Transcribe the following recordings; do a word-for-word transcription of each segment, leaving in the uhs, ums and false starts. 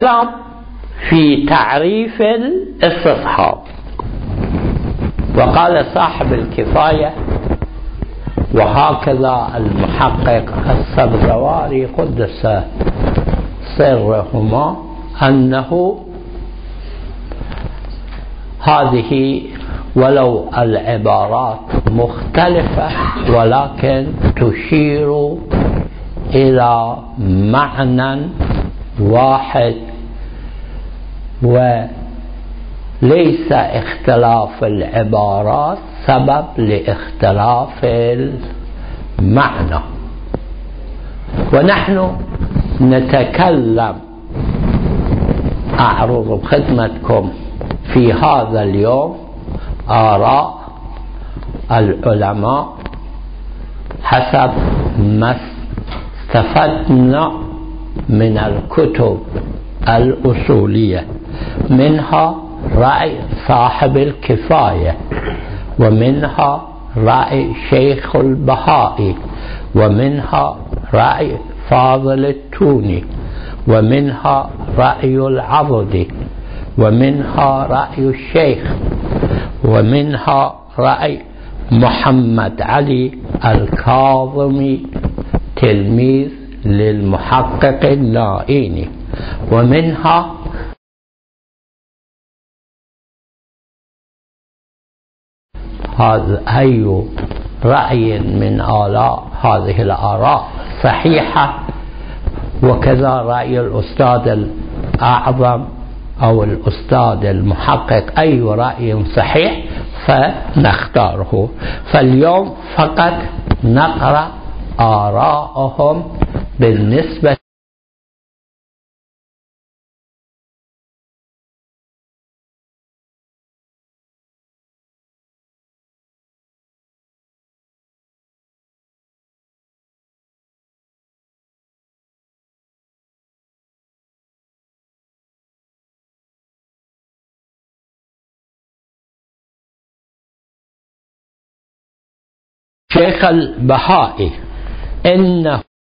في تعريف الاستصحاب. وقال صاحب الكفاية وهكذا المحقق السبزواري قدس سرهما أنه هذه ولو العبارات مختلفة ولكن تشير إلى معنى واحد، وليس اختلاف العبارات سبب لاختلاف المعنى. ونحن نتكلم أعرض بخدمتكم في هذا اليوم آراء العلماء حسب ما استفدنا من الكتب الأصولية، منها رأي صاحب الكفاية، ومنها رأي شيخ البهائي، ومنها رأي فاضل التوني، ومنها رأي العضدي، ومنها رأي الشيخ، ومنها رأي محمد علي الكاظمي تلميذ للمحقق النائيني، ومنها هذا أي رأي من آلاء هذه الآراء صحيحة. وكذا رأي الأستاذ الأعظم أو الأستاذ المحقق أي رأي صحيح فنختاره. فاليوم فقط نقرأ آراءهم بالنسبة شيخ البهائي إنه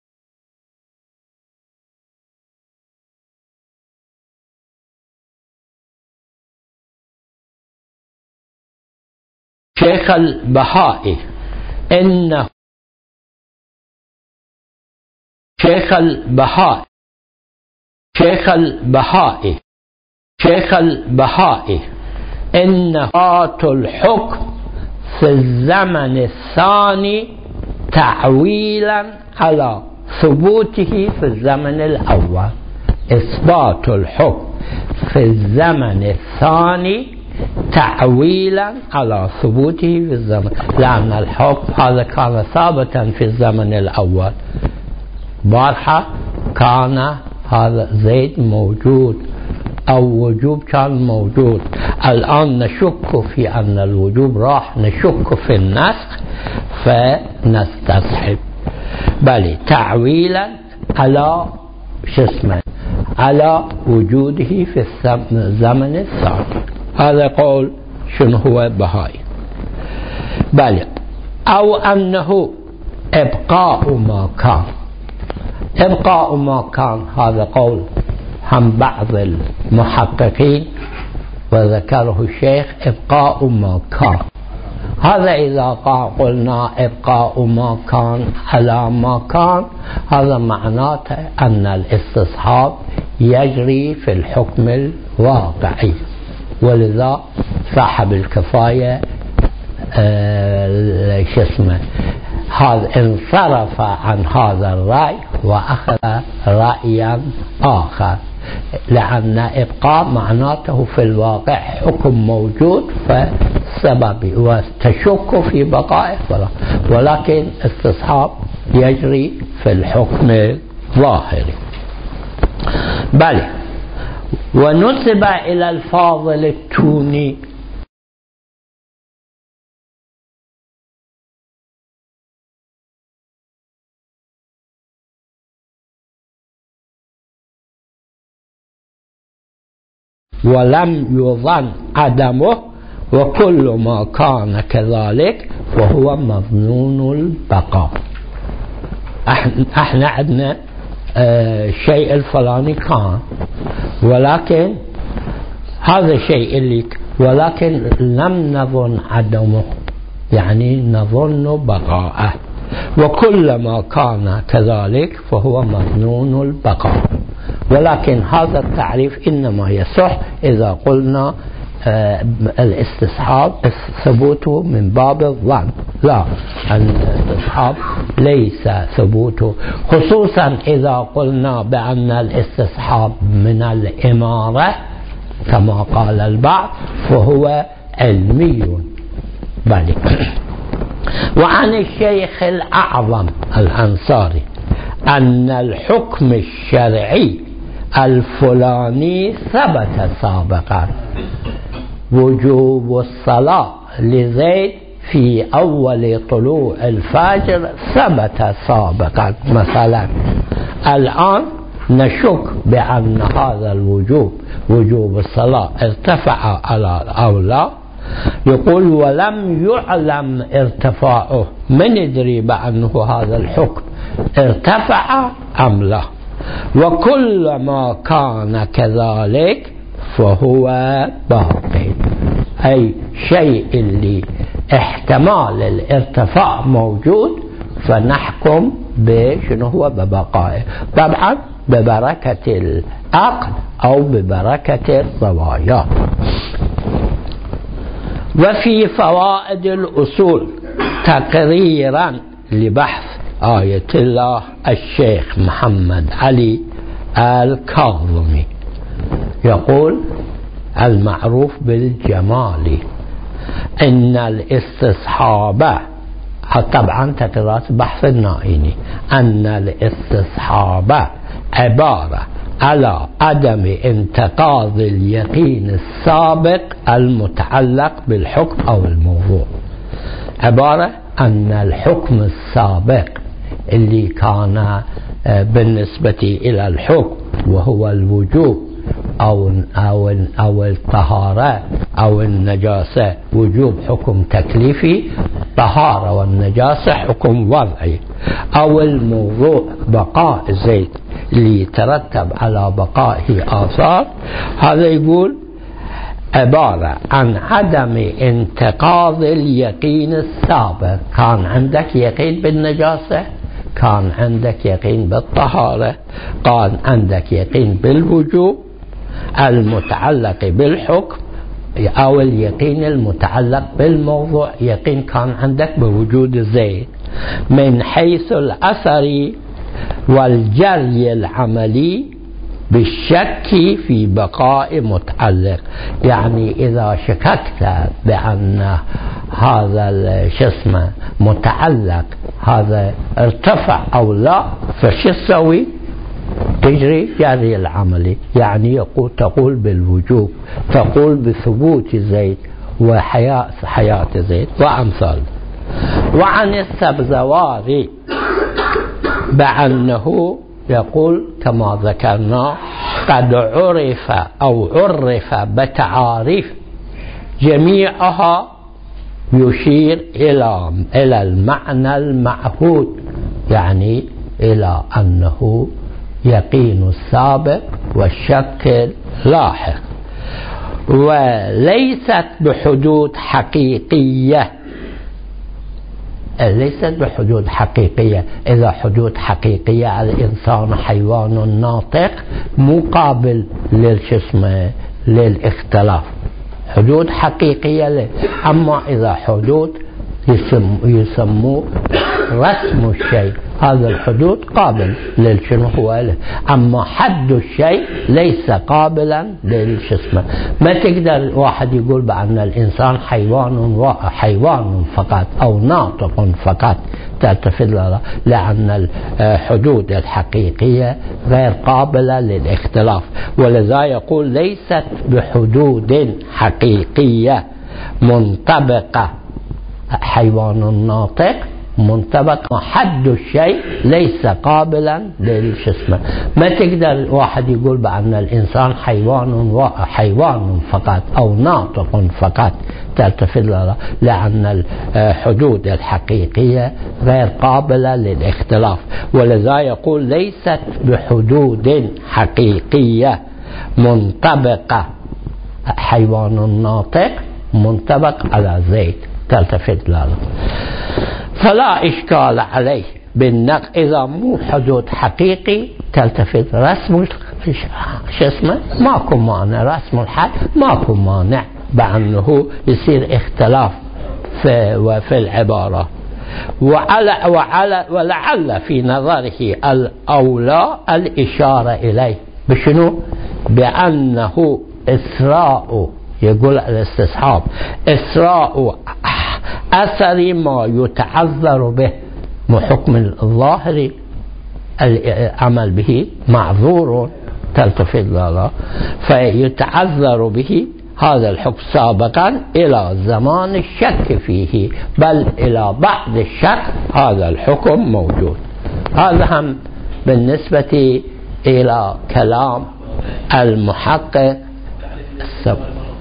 شيخ البهائي إنه شيخ البهائي شيخ البهائي شيخ البهائي إن إثبات الحكم في الزمن الثاني تعويلا على ثبوته في الزمن الأول. إثبات الحكم في الزمن الثاني تعويلا على ثبوته في الزمن، لأن الحكم هذا كان ثابتا في الزمن الأول. بارحة كان هذا زيد موجود أو وجوب كان موجود، الآن نشك في أن الوجوب راح، نشك في النسخ فنستصحب. بل تعويلا على شو اسمه على وجوده في الزمن الثاني. هذا قول شنو هو بهائي. بل أو أنه إبقاء ما كان. إبقاء ما كان هذا قول هم بعض المحققين وذكره الشيخ إبقاء ما كان. هذا إذا قلنا إبقاء ما كان على ما كان هذا معناته أن الاستصحاب يجري في الحكم الواقعي. ولذا صاحب الكفاية آه شو اسمه هذا انصرف عن هذا الرأي وأخذ رأيا آخر، لأن إبقاء معناته في الواقع حكم موجود فسبب وتشك في بقائه، ولكن استصحاب يجري في الحكم الظاهري. بل ونسب إلى الفاضل التوني ولم يظن عدمه، وكل ما كان كذلك وهو مظنون البقاء. احنا عندنا اه شيء الفلاني كان ولكن هذا الشيء اللي ولكن لم نظن عدمه، يعني نظن بقاءه، وكلما كان كذلك فهو مظنون البقاء. ولكن هذا التعريف إنما يصح إذا قلنا آه الاستصحاب ثبوته من باب الظن، لا، الاستصحاب ليس ثبوته، خصوصا إذا قلنا بأن الاستصحاب من الإمارة كما قال البعض فهو علمي. بل وعن الشيخ الأعظم الأنصاري أن الحكم الشرعي الفلاني ثبت سابقا، وجوب الصلاة لزيد في أول طلوع الفجر ثبت سابقا مثلا. الآن نشك بأن هذا الوجوب وجوب الصلاة ارتفع على الأولى، يقول ولم يعلم ارتفاعه، من يدري بأنه هذا الحكم ارتفع أم لا؟ وكلما كان كذلك فهو باقي، أي شيء اللي احتمال الارتفاع موجود فنحكم بشنو هو ببقائه، طبعا ببركة العقل أو ببركة الروايات. وفي فوائد الأصول تقريرا لبحث آية الله الشيخ محمد علي الكاظمي يقول المعروف بالجمال إن الاستصحاب، طبعا تقريرات بحث النائني، أن الاستصحاب عبارة على عدم انتقاض اليقين السابق المتعلق بالحكم أو الموضوع، عبارة أن الحكم السابق اللي كان بالنسبة إلى الحكم وهو الوجوب أو أو أو الطهارة أو النجاسة، وجوب حكم تكليفي، طهارة والنجاسة حكم وضعي، أو الموضوع بقاء زيد اللي يترتب على بقائه آثار، هذا يقول عبارة عن عدم انتقاض اليقين السابق. كان عندك يقين بالنجاسة، كان عندك يقين بالطهارة، كان عندك يقين بالوجوب المتعلق بالحكم أو اليقين المتعلق بالموضوع، يقين كان عندك بوجود زيد، من حيث الأثر والجري العملي بالشك في بقاء متعلق. يعني إذا شككت بأن هذا شسمه متعلق هذا ارتفع أو لا، فشو تسوي؟ تجري جري العملي، يعني يقول تقول بالوجوب، تقول بثبوت زيد وحياة حياة زيد وأمثال. وعن السبزواري بأنه يقول كما ذكرنا قد عرف أو عرف بتعاريف جميعها يشير إلى إلى المعنى المعهود، يعني إلى أنه يقين السابق والشك اللاحق، وليست بحدود حقيقية، ليست بحدود حقيقية. إذا حدود حقيقية الإنسان حيوان ناطق مقابل للجسم للاختلاف، حدود حقيقية له. أما إذا حدود يسمو, يسمو رسم الشيء، هذا الحدود قابل للشنو هو له، أما حد الشيء ليس قابلا للجسم. ما تقدر واحد يقول بأن الإنسان حيوان حيوان فقط أو ناطق فقط، تلتفت له، لأن الحدود الحقيقية غير قابلة للاختلاف، ولذا يقول ليست بحدود حقيقية منطبقة، حيوان ناطق منطبق، حد الشيء ليس قابلا للجسم. ما تقدر واحد يقول بأن الإنسان حيوان حيوان فقط أو ناطق فقط، تلتفت له، لأن الحدود الحقيقية غير قابلة للاختلاف، ولذا يقول ليست بحدود حقيقية منطبقة حيوان ناطق منطبق على زيد تلتفت له، فلا إشكال عليه بالنقل إذا مو حدود حقيقي تلتفت رسم شو اسمه ماكو مانع، رسم الحد ماكو مانع بأنه يصير اختلاف في وفي العبارة. وعلى وعلى ولعل في نظره الأولى الإشارة إليه بشنو؟ بأنه إسراء، يقول الاستصحاب إسراء أثر ما يتعذر به محكم الظاهر العمل به معذور تلتفت له، فيتعذر به هذا الحكم سابقا إلى زمان الشك فيه، بل إلى بعد الشك هذا الحكم موجود. هذا هم بالنسبة إلى كلام المحقق السبب.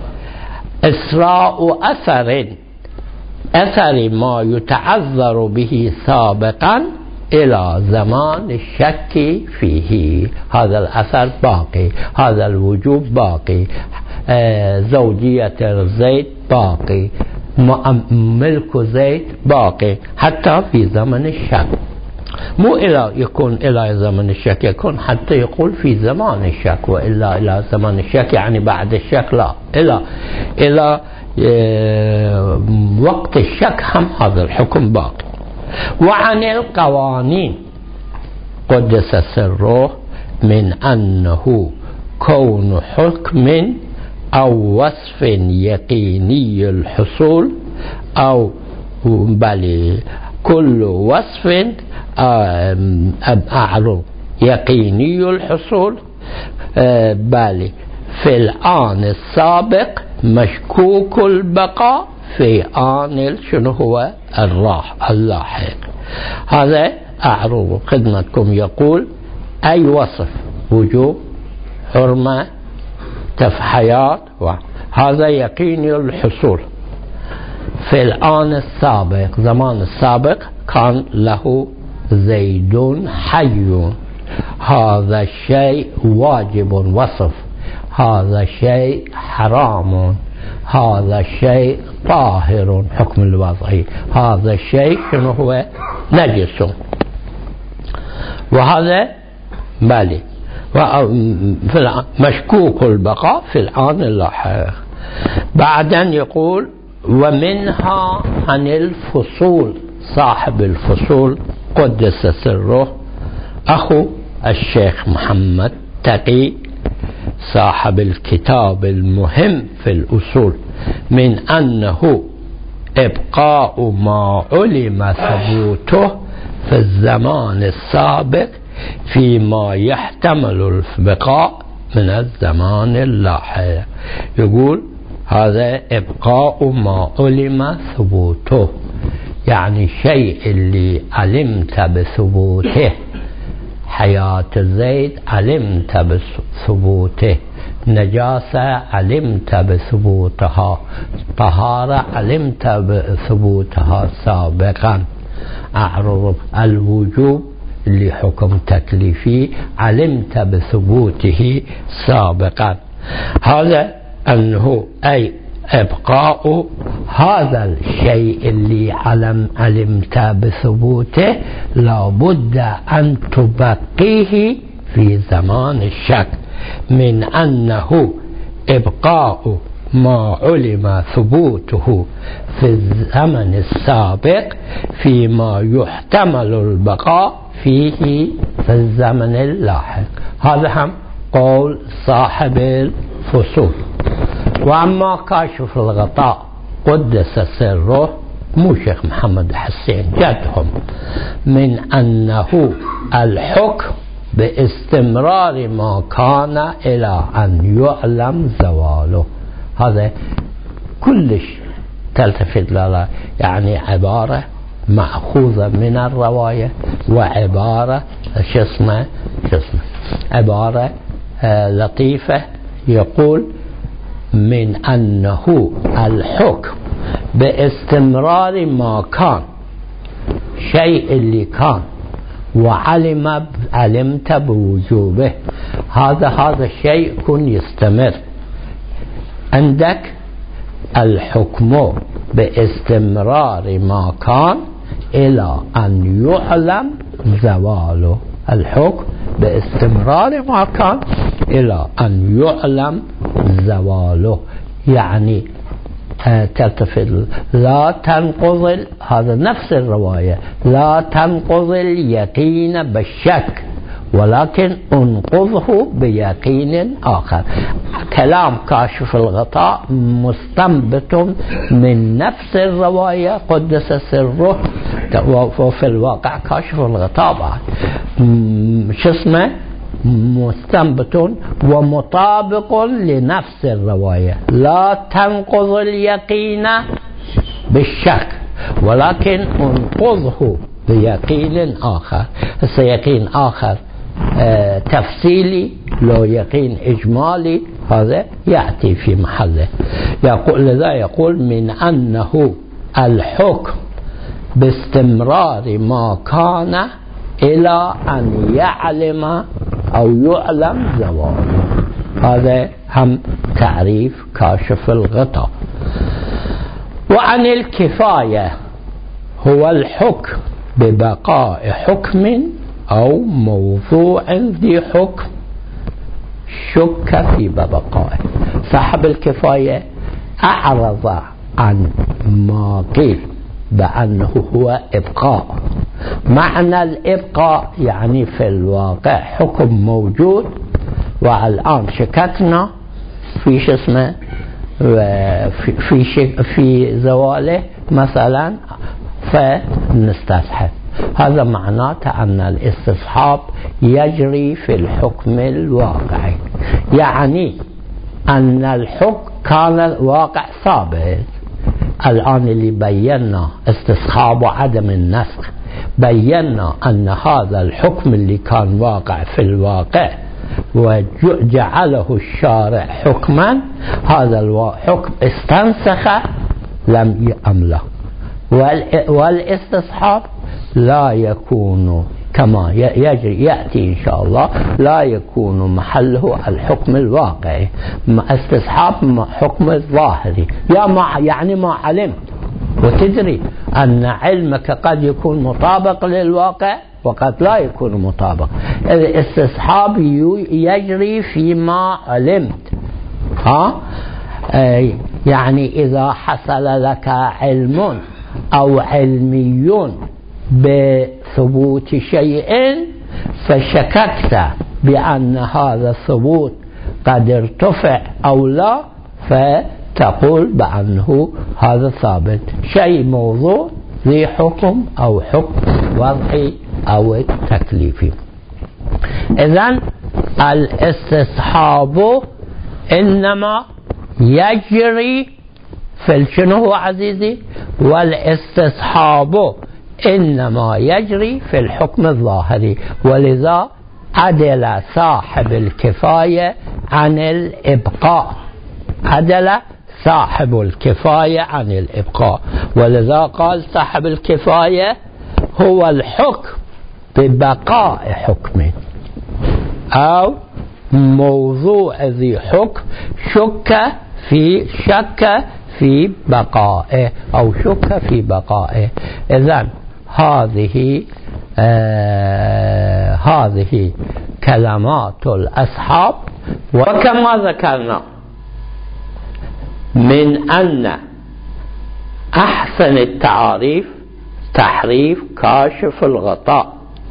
إسراء أثر أثر ما يتعذر به سابقا إلى زمان الشك فيه، هذا الأثر باقي، هذا الوجوب باقي، آه زوجية زيد باقي، ملك زيد باقي حتى في زمن الشك، مو إلى يكون إلى زمن الشك، يكون حتى يقول في زمان الشك، وإلا إلى زمن الشك يعني بعد الشك، لا، إلى إلى آه وقت الشك هم هذا الحكم باقي. وعن القوانين قدس سره من أنه كون حكم أو وصف يقيني الحصول أو بل كل وصف أعرض يقيني الحصول بل في الآن السابق مشكوك البقاء في آن شنو هو الراح اللاحق. هذا أعرض خدمتكم يقول أي وصف وجوب حرمة تفحيات هذا يقيني الحصول في الآن السابق، زمان السابق كان له زيد حي، هذا الشيء واجب وصف، هذا الشيء حرام، هذا الشيء طاهر حكم الوضعي، هذا الشيء شنو هو نجس، وهذا بالي مشكوك البقاء في الآن اللاحق. بعدا يقول ومنها عن الفصول، صاحب الفصول قدس سره أخو الشيخ محمد تقي صاحب الكتاب المهم في الأصول، من أنه إبقاء ما علم ثبوته في الزمان السابق فيما يحتمل البقاء من الزمان اللاحق. يقول هذا إبقاء ما علم ثبوته، يعني شيء اللي علمت بثبوته، حياة زيد علمت بثبوته، نجاسة علمت بثبوتها، طهارة علمت بثبوتها سابقا، أعرض الوجوب اللي حكم تكليفي علمت بثبوته سابقا. هذا أنه أي إبقاء هذا الشيء اللي علم علمت بثبوته لابد أن تبقيه في زمان الشك، من أنه إبقاء ما علم ثبوته في الزمن السابق فيما يحتمل البقاء فيه في الزمن اللاحق. هذا هم قول صاحب الفصول. وأما كاشف الغطاء قدس سره مو شيخ محمد حسين جدهم، من أنه الحكم باستمرار ما كان إلى أن يعلم زواله. هذا كلش تلتفت له، يعني عبارة مأخوذة من الرواية، وعبارة شو اسمه شو اسمه عبارة آه لطيفة، يقول من أنه الحكم باستمرار ما كان، شيء اللي كان وعلم علمت بوجوبه، هذا هذا الشيء يكون يستمر عندك. الحكم باستمرار ما كان إلى أن يعلم زواله. الحكم باستمرار ما كان إلى أن يعلم زواله، يعني تلتفت لا تنقض، هذا نفس الرواية، لا تنقض اليقين بالشك ولكن انقضه بيقين آخر. كلام كاشف الغطاء مستنبط من نفس الرواية قدس سره، وفي الواقع كاشف الغطاء بعد شو اسمه مستنبط ومطابق لنفس الرواية. لا تنقض اليقين بالشك ولكن انقضه بيقين آخر. اليقين آخر آه تفصيلي، لو يقين إجمالي هذا يأتي في محله. يقول لذا يقول من أنه الحكم باستمرار ما كان إلى أن يعلم أو يعلم زواله. هذا هم تعريف كاشف الغطاء. وعن الكفاية هو الحكم ببقاء حكم أو موضوع ذي حكم شك في بقائه. صاحب الكفاية أعرض عن ما قيل بأنه هو إبقاء. معنى الإبقاء يعني في الواقع حكم موجود والآن شككنا في شو اسمه في في, في زواله مثلا فنستصحب. هذا معناته أن الاستصحاب يجري في الحكم الواقعي، يعني أن الحكم كان واقع ثابت. الآن اللي بينا استصحاب عدم النسخ، بينا أن هذا الحكم اللي كان واقع في الواقع وجعله الشارع حكما، هذا الحكم استنسخ لم يأمله. والاستصحاب لا يكون كما يجري يأتي إن شاء الله، لا يكون محله الحكم الواقعي. استصحاب حكم الظاهري، يا ما يعني ما علمت، وتدري أن علمك قد يكون مطابق للواقع وقد لا يكون مطابق. الاستصحاب يجري فيما علمت. ها يعني إذا حصل لك علم أو علمي بثبوت شيء فشككت بأن هذا الثبوت قد ارتفع أو لا، فتقول بأنه هذا ثابت. شيء موضوع ذي حكم أو حكم وضعي أو تكليفي. إذن الاستصحاب إنما يجري في شنو عزيزي؟ والاستصحاب إنما يجري في الحكم الظاهري. ولذا عدل صاحب الكفاية عن الإبقاء، عدل صاحب الكفاية عن الإبقاء. ولذا قال صاحب الكفاية هو الحكم ببقاء حكم أو موضوع ذي حكم شك في شك في بقائه أو شك في بقائه. إذن هذه آه هذه كلمات الأصحاب. وكما ذكرنا من أن أحسن التعاريف تحريف كاشف الغطاء،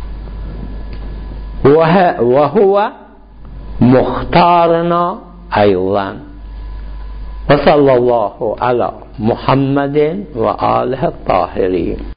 وهو مختارنا أيضا. وصلى الله على محمد وآله الطاهرين.